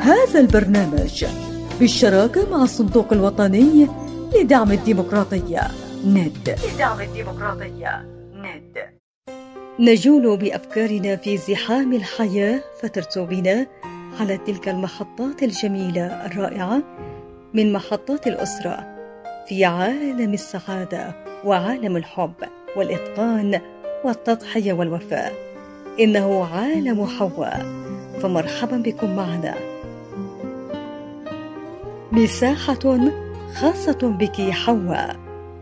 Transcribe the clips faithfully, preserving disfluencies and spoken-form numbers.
هذا البرنامج بالشراكة مع الصندوق الوطني لدعم الديمقراطية ند. لدعم الديمقراطية ند. نجول بأفكارنا في زحام الحياة فترسو بنا على تلك المحطات الجميلة الرائعة من محطات الأسرة في عالم السعادة وعالم الحب والإتقان والتضحية والوفاء. إنه عالم حواء، فمرحبا بكم معنا. مساحة خاصة بك حواء.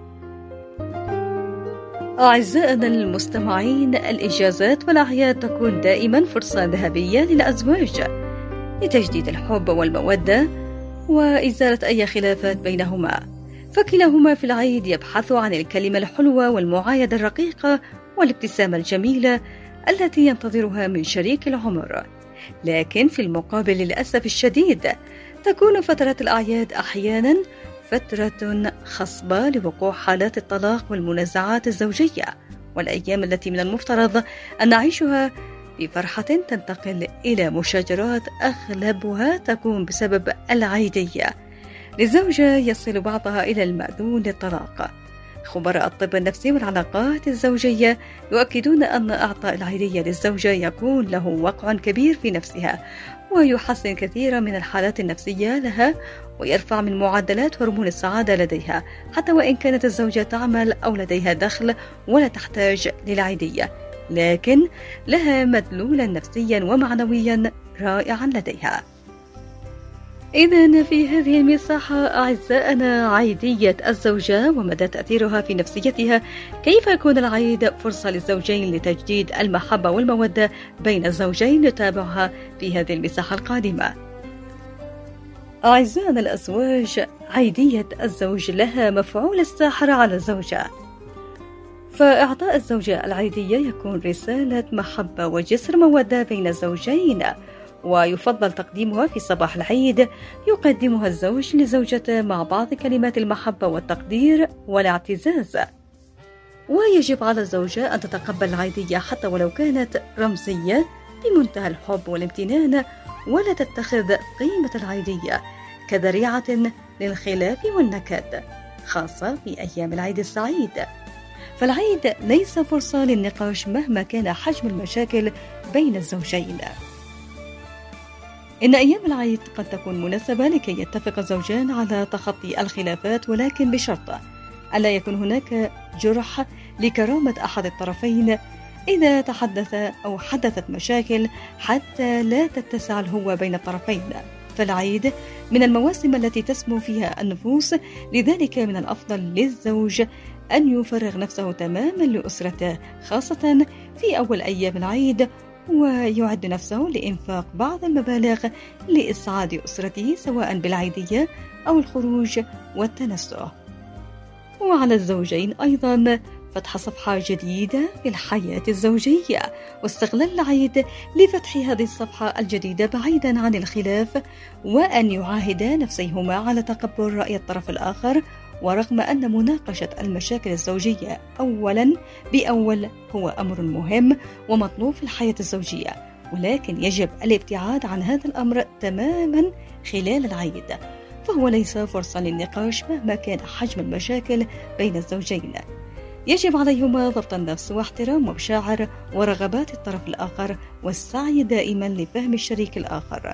أعزائنا المستمعين، الإجازات والأعياد تكون دائما فرصة ذهبية للأزواج لتجديد الحب والمودة وإزالة أي خلافات بينهما، فكلاهما في العيد يبحث عن الكلمة الحلوة والمعايدة الرقيقة والابتسامة الجميلة التي ينتظرها من شريك العمر. لكن في المقابل للأسف الشديد تكون فترة الأعياد أحيانا فترة خصبة لوقوع حالات الطلاق والمنازعات الزوجية، والأيام التي من المفترض أن نعيشها بفرحة تنتقل إلى مشاجرات أغلبها تكون بسبب العيدية. للزوجة يصل بعضها إلى المأذون للطلاق. خبراء الطب النفسي والعلاقات الزوجية يؤكدون أن إعطاء العيدية للزوجة يكون له وقع كبير في نفسها، ويحسن كثيرا من الحالات النفسية لها، ويرفع من معدلات هرمون السعادة لديها، حتى وإن كانت الزوجة تعمل أو لديها دخل ولا تحتاج للعيدية، لكن لها مدلولا نفسيا ومعنويا رائعا لديها. إذن في هذه المساحة أعزائنا عيدية الزوجة ومدى تأثيرها في نفسيتها، كيف يكون العيد فرصة للزوجين لتجديد المحبة والمودة بين الزوجين، نتابعها في هذه المساحة القادمة. أعزائنا الأزواج، عيدية الزوج لها مفعول الساحر على الزوجة، فإعطاء الزوجة العيدية يكون رسالة محبة وجسر مودة بين الزوجين، ويفضل تقديمها في صباح العيد. يقدمها الزوج لزوجته مع بعض كلمات المحبة والتقدير والاعتزاز، ويجب على الزوجة أن تتقبل العيدية حتى ولو كانت رمزية بمنتهى الحب والامتنان، ولا تتخذ قيمة العيدية كذريعة للخلاف والنكد، خاصة في أيام العيد السعيد. فالعيد ليس فرصة للنقاش مهما كان حجم المشاكل بين الزوجين. إن أيام العيد قد تكون مناسبة لكي يتفق الزوجان على تخطي الخلافات، ولكن بشرط ألا يكون هناك جرح لكرامة أحد الطرفين إذا تحدث أو حدثت مشاكل، حتى لا تتسع الهوة بين الطرفين. فالعيد من المواسم التي تسمو فيها النفوس، لذلك من الأفضل للزوج أن يفرغ نفسه تماما لأسرته، خاصة في أول أيام العيد، ويعد نفسه لإنفاق بعض المبالغ لإسعاد أسرته سواء بالعيدية أو الخروج والتنزه. وعلى الزوجين أيضا فتح صفحة جديدة في الحياة الزوجية، واستغلال العيد لفتح هذه الصفحة الجديدة بعيدا عن الخلاف، وأن يعاهدا نفسيهما على تقبل رأي الطرف الآخر. ورغم أن مناقشة المشاكل الزوجية أولا بأول هو أمر مهم ومطلوب في الحياة الزوجية، ولكن يجب الابتعاد عن هذا الأمر تماما خلال العيد، فهو ليس فرصة للنقاش مهما كان حجم المشاكل بين الزوجين. يجب عليهما ضبط النفس واحترام مشاعر ورغبات الطرف الآخر، والسعي دائما لفهم الشريك الآخر.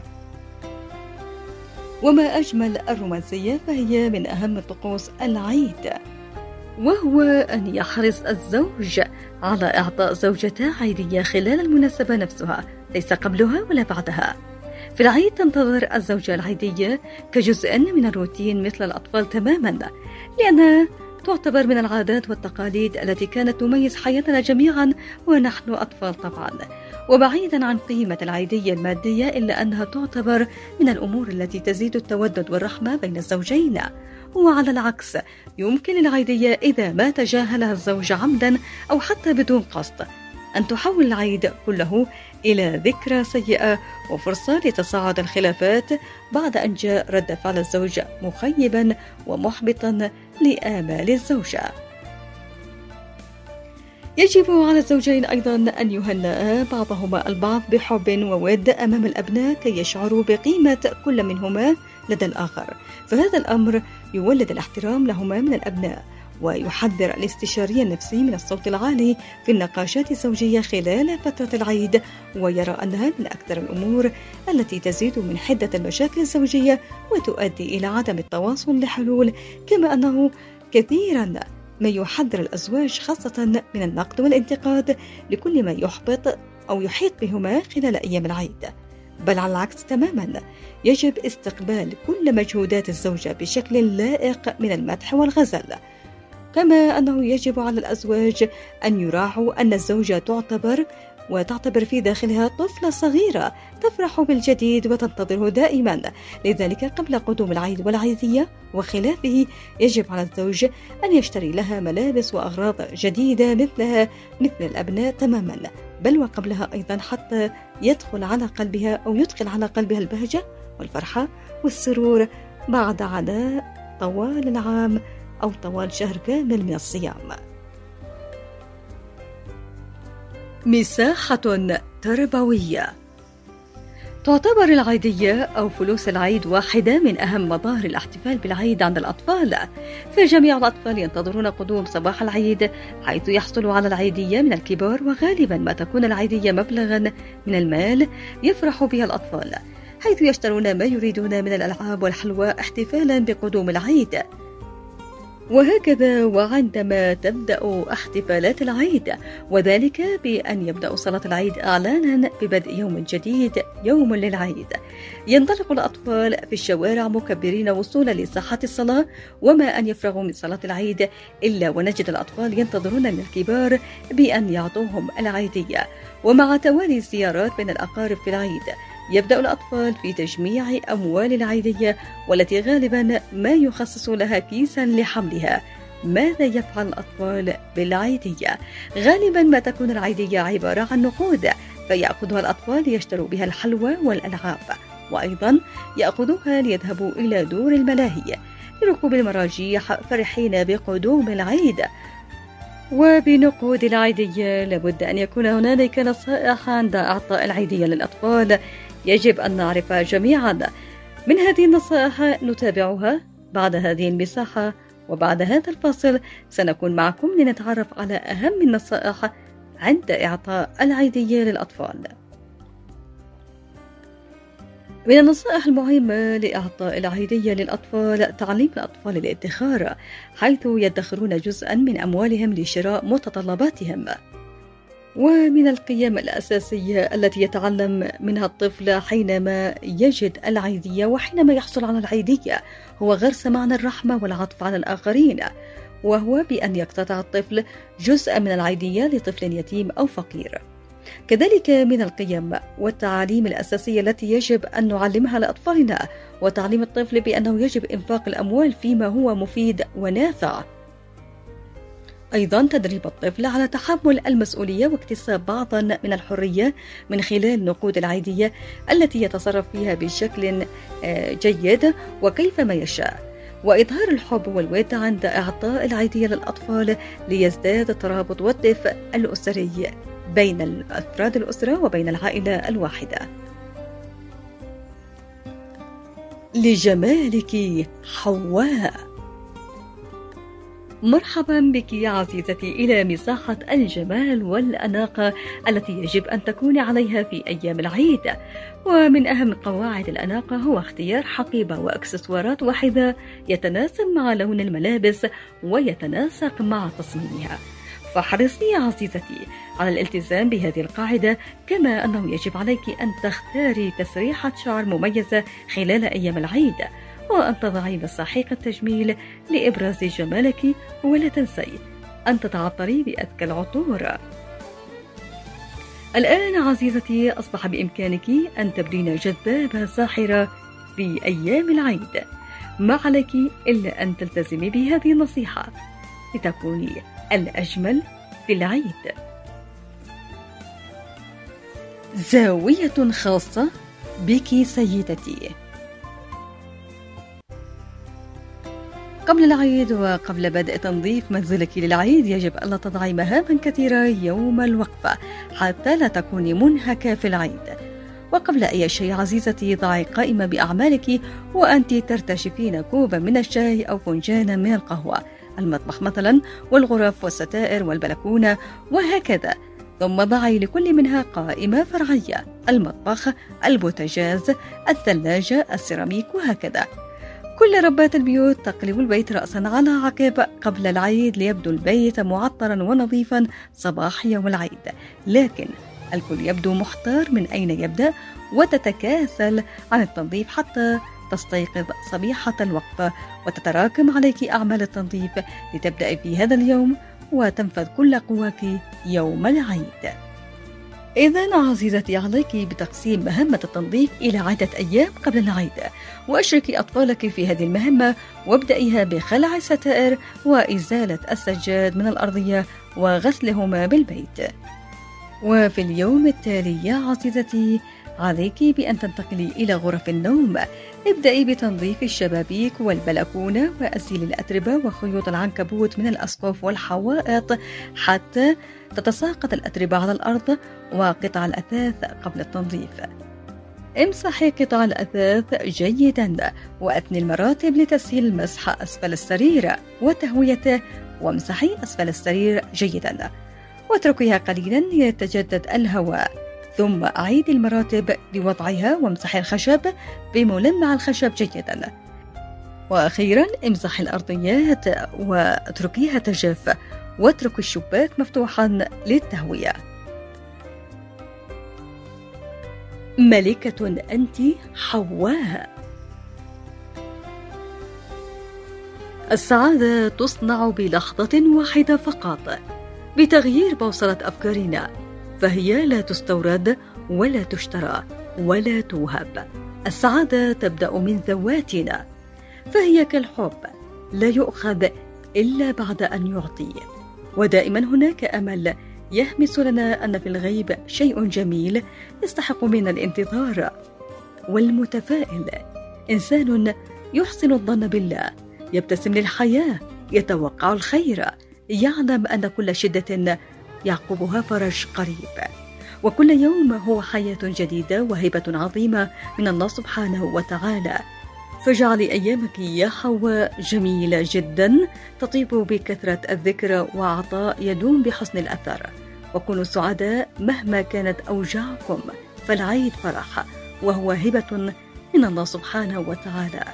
وما أجمل الرومانسية، فهي من أهم طقوس العيد، وهو أن يحرص الزوج على إعطاء زوجته عيدية خلال المناسبة نفسها، ليس قبلها ولا بعدها. في العيد تنتظر الزوجة العيدية كجزء من الروتين مثل الأطفال تماما، لأنها تعتبر من العادات والتقاليد التي كانت تميز حياتنا جميعا ونحن أطفال طبعا. وبعيدا عن قيمة العيدية المادية، إلا أنها تعتبر من الأمور التي تزيد التودد والرحمة بين الزوجين. وعلى العكس، يمكن العيدية إذا ما تجاهلها الزوج عمدا أو حتى بدون قصد أن تحول العيد كله إلى ذكرى سيئة وفرصة لتصاعد الخلافات بعد أن جاء رد فعل الزوج مخيبا ومحبطا لآمال الزوجة. يجب على الزوجين أيضا أن يهنئا بعضهما البعض بحب وود أمام الأبناء كي يشعروا بقيمة كل منهما لدى الآخر، فهذا الأمر يولد الاحترام لهما من الأبناء، ويحذر الاستشاري النفسي من الصوت العالي في النقاشات الزوجية خلال فترة العيد، ويرى أنها من أكثر الأمور التي تزيد من حدة المشاكل الزوجية وتؤدي إلى عدم التواصل لحلول، كما أنه كثيرا ما يحذر الأزواج خاصة من النقد والانتقاد لكل ما يحبط أو يحيط بهما خلال أيام العيد، بل على العكس تماما، يجب استقبال كل مجهودات الزوجة بشكل لائق من المدح والغزل، كما أنه يجب على الأزواج أن يراعوا أن الزوجة تعتبر وتعتبر في داخلها طفلة صغيرة تفرح بالجديد وتنتظره دائما، لذلك قبل قدوم العيد والعيدية وخلافه يجب على الزوج أن يشتري لها ملابس وأغراض جديدة مثلها مثل الأبناء تماما، بل وقبلها أيضا حتى يدخل على قلبها أو يدخل على قلبها البهجة والفرحة والسرور بعد عناء طوال العام أو طوال شهر كامل من الصيام. مساحة تربوية. تعتبر العيدية أو فلوس العيد واحدة من أهم مظاهر الاحتفال بالعيد عند الأطفال، فجميع الأطفال ينتظرون قدوم صباح العيد حيث يحصلوا على العيدية من الكبار، وغالبا ما تكون العيدية مبلغا من المال يفرح بها الأطفال، حيث يشترون ما يريدون من الألعاب والحلوى احتفالا بقدوم العيد. وهكذا وعندما تبدأ احتفالات العيد، وذلك بأن يبدأ صلاة العيد إعلانا ببدء يوم جديد، يوم للعيد، ينطلق الأطفال في الشوارع مكبرين وصولا لساحات الصلاة، وما أن يفرغوا من صلاة العيد إلا ونجد الأطفال ينتظرون من الكبار بأن يعطوهم العيدية. ومع توالي الزيارات بين الأقارب في العيد يبدأ الأطفال في تجميع أموال العيدية، والتي غالبا ما يخصص لها كيسا لحملها. ماذا يفعل الأطفال بالعيدية؟ غالبا ما تكون العيدية عبارة عن نقود، فيأخذها الأطفال ليشتروا بها الحلوى والألعاب، وأيضا يأخذوها ليذهبوا إلى دور الملاهي لركوب المراجيح فرحين بقدوم العيد. وبنقود العيدية لابد أن يكون هنالك نصائح عند إعطاء العيدية للأطفال يجب أن نعرفها جميعا. من هذه النصائح نتابعها بعد هذه المساحة، وبعد هذا الفاصل سنكون معكم لنتعرف على أهم النصائح عند إعطاء العيدية للأطفال. من النصائح المهمة لإعطاء العيدية للأطفال تعليم الأطفال الادخار، حيث يدخرون جزءا من أموالهم لشراء متطلباتهم. ومن القيم الأساسية التي يتعلم منها الطفل حينما يجد العيدية وحينما يحصل على العيدية هو غرس معنى الرحمة والعطف على الآخرين، وهو بأن يقتطع الطفل جزء من العيدية لطفل يتيم أو فقير. كذلك من القيم والتعاليم الأساسية التي يجب أن نعلمها لأطفالنا وتعليم الطفل بأنه يجب إنفاق الأموال فيما هو مفيد ونافع. أيضا تدريب الطفل على تحمل المسؤولية واكتساب بعضا من الحرية من خلال نقود العيدية التي يتصرف فيها بشكل جيد وكيفما يشاء، وإظهار الحب والود عند إعطاء العيدية للأطفال ليزداد الترابط والدفء الأسري بين أفراد الأسرة وبين العائلة الواحدة. لجمالك حواء. مرحبا بك يا عزيزتي إلى مساحة الجمال والأناقة التي يجب أن تكوني عليها في أيام العيد. ومن أهم قواعد الأناقة هو اختيار حقيبة وأكسسوارات واحدة يتناسب مع لون الملابس ويتناسق مع تصميمها، فاحرصي يا عزيزتي على الالتزام بهذه القاعدة، كما أنه يجب عليك أن تختاري تسريحة شعر مميزة خلال أيام العيد، وأن تضعي مساحيق التجميل لإبراز جمالك، ولا تنسي أن تتعطري بأذكى العطور. الآن عزيزتي أصبح بإمكانك أن تبدين جذابة ساحرة في أيام العيد، ما عليك إلا أن تلتزمي بهذه النصيحة لتكوني الأجمل في العيد. زاوية خاصة بك سيدتي. قبل العيد وقبل بدء تنظيف منزلك للعيد يجب ألا تضعي مهاما كثيرة يوم الوقفة حتى لا تكوني منهكة في العيد. وقبل أي شيء عزيزتي ضعي قائمة بأعمالك وأنت ترتشفين كوبا من الشاي أو فنجانا من القهوة، المطبخ مثلا والغرف والستائر والبلكونة وهكذا. ثم ضعي لكل منها قائمة فرعية: المطبخ، البوتاجاز، الثلاجة، السيراميك وهكذا. كل ربات البيوت تقلب البيت رأسا على عقب قبل العيد ليبدو البيت معطرا ونظيفا صباح يوم العيد، لكن الكل يبدو محتار من أين يبدأ وتتكاسل عن التنظيف حتى تستيقظ صبيحة الوقفة وتتراكم عليك أعمال التنظيف لتبدأ في هذا اليوم وتنفذ كل قواك يوم العيد. إذن عزيزتي عليك بتقسيم مهمة التنظيف إلى عدة أيام قبل العيد، وأشركي أطفالك في هذه المهمة وابدأيها بخلع الستائر وإزالة السجاد من الأرضية وغسلهما بالبيت. وفي اليوم التالي يا عزيزتي عليك بأن تنتقلي إلى غرف النوم. ابدأي بتنظيف الشبابيك والبلكونة وأزيل الأتربة وخيوط العنكبوت من الأسقف والحوائط حتى تتساقط الأتربة على الأرض وقطع الأثاث قبل التنظيف. امسحي قطع الأثاث جيدا وأثني المراتب لتسهيل مسح أسفل السرير وتهويته، وامسحي أسفل السرير جيدا واتركيها قليلا ليتجدد الهواء، ثم أعيد المراتب لوضعها وامسحي الخشب بملمع الخشب جيدا. وأخيرا امسحي الأرضيات واتركيها تجف واترك الشباك مفتوحا للتهوية. ملكة أنت حواء. السعادة تصنع بلحظة واحدة فقط، بتغيير بوصلة أفكارنا، فهي لا تستورد ولا تشترى ولا توهب. السعادة تبدأ من ذواتنا، فهي كالحب لا يؤخذ إلا بعد أن يعطي. ودائما هناك أمل يهمس لنا أن في الغيب شيء جميل يستحق منا الانتظار. والمتفائل إنسان يحسن الظن بالله، يبتسم للحياة، يتوقع الخير، يعلم أن كل شدة يعقبها فرج قريب، وكل يوم هو حياة جديدة وهبة عظيمة من الله سبحانه وتعالى. فاجعلي أيامك يا حواء جميلة جدا، تطيب بكثرة الذكر وعطاء يدوم بحسن الأثر، وكونوا سعداء مهما كانت أوجاعكم، فالعيد فرح وهو هبة من الله سبحانه وتعالى.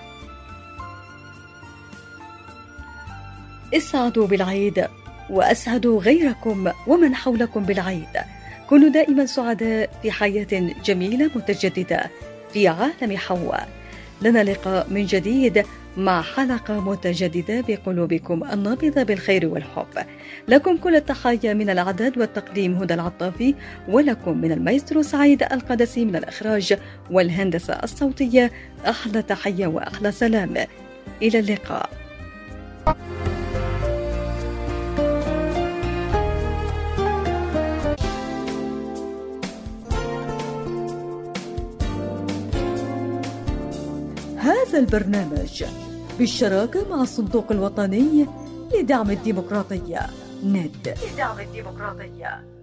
اسعدوا بالعيد وأسعدوا غيركم ومن حولكم بالعيد. كونوا دائما سعداء في حياة جميلة متجددة في عالم حواء. لنا لقاء من جديد مع حلقة متجددة بقلوبكم النابضة بالخير والحب. لكم كل التحايا من الإعداد والتقديم هدى العطافي، ولكم من المايسترو سعيد القدسي من الإخراج والهندسة الصوتية أحلى تحية وأحلى سلام. إلى اللقاء. هذا البرنامج بالشراكة مع الصندوق الوطني لدعم الديمقراطية ند. لدعم الديمقراطية